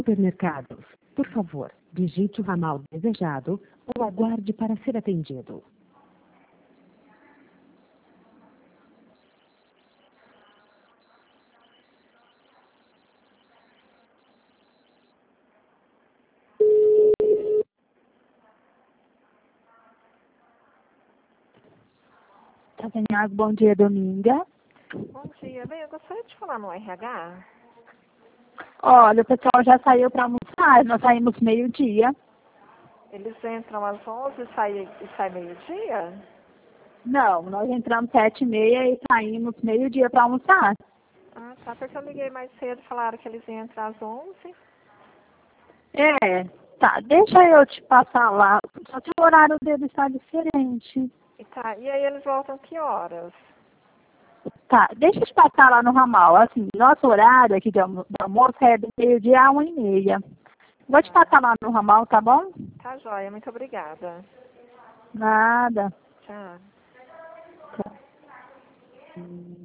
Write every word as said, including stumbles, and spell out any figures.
Supermercados. Por favor, digite o ramal desejado ou aguarde para ser atendido. Cavanhaque, bom dia, Dominga. Bom dia. Bem, eu gostaria de falar no R H. Olha, o pessoal já saiu para almoçar, nós saímos meio-dia. Eles entram às onze e saem e sai meio-dia? Não, nós entramos sete e meia e saímos meio-dia para almoçar. Ah, tá. Porque eu liguei mais cedo e falaram que eles iam entrar às onze. É, tá, deixa eu te passar lá, só que o horário dele está diferente. E tá. E aí eles voltam que horas? Tá, deixa eu te passar lá no ramal, assim, nosso horário aqui de almo- do almoço é do meio-dia a uma e meia. Vou te passar lá no ramal, tá bom? Tá joia. Muito obrigada. Nada. Tchau. Hum.